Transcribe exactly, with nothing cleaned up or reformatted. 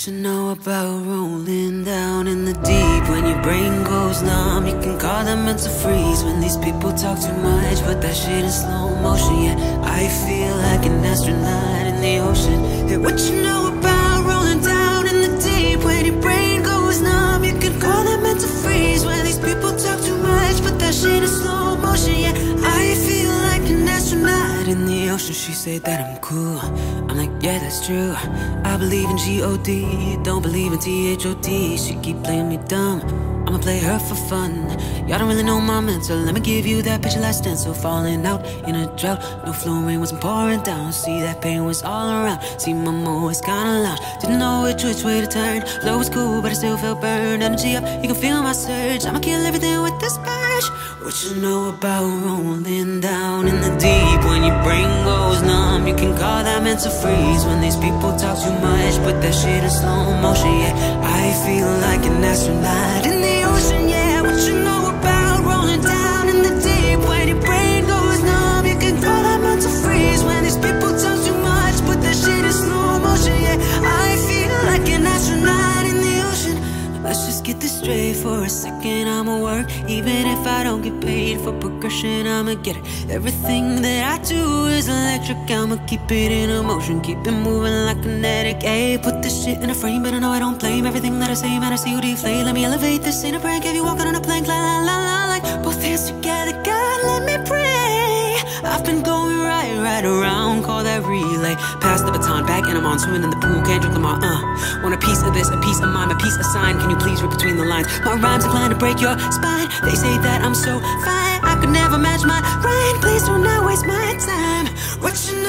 What you know about rolling down in the deep? When your brain goes numb, you can call that mental freeze. When these people talk too much, put that shit in slow motion. Yeah, I feel like an astronaut in the ocean. Hey, what you know about rolling down in the deep? When your brain goes numb, you can call that mental freeze. When these people talk too much, put that shit in slow motion. Yeah, I feel like an astronaut in the ocean. She said that I'm cool. I'm like, yeah, that's true. I believe in G O D, don't believe in T H O T. She keep playing me dumb, I'ma play her for fun. Y'all don't really know my mental. Let me give you that picture last stencil. Falling out in a drought, no flowing rain wasn't pouring down. See, that pain was all around. See, my mo was kinda loud. Didn't know which which way to turn. Flow was cool, but I still felt burned. Energy up, you can feel my surge. I'ma kill everything with this purge. What you know about rolling down in the deep? When your brain goes numb, you can call that mental freeze. When these people talk too much, put that shit in slow motion. Yeah, I feel like an astronaut in the ocean. Yeah, what you know about rolling down in the deep? When your brain goes numb, you can call that mental freeze. When these people talk too much, put that shit in slow motion. Yeah, I feel like an astronaut in the ocean. Let's just get this straight for a second. I'ma work, even if I don't get paid for progression. I'ma get it. Everything that I do is electric. I'ma keep it in motion, keep it moving like kinetic. Ayy, put this shit in a frame, but I know I don't blame everything that I say. Man, I see you deflate. Let me elevate this in a prank. If you walking on a plank, la la la la, like both hands together. God, let me pray. I've been going right, right around, call that relay. Pass the baton back and I'm on, swimming in the pool, can't drink them all. Uh, want a piece of this, a piece of mine, a piece of sign. Can you please read between the lines? My rhymes inclined to break your spine. They say that I'm so fine, I could never match my rhyme. Please do not waste my time. What you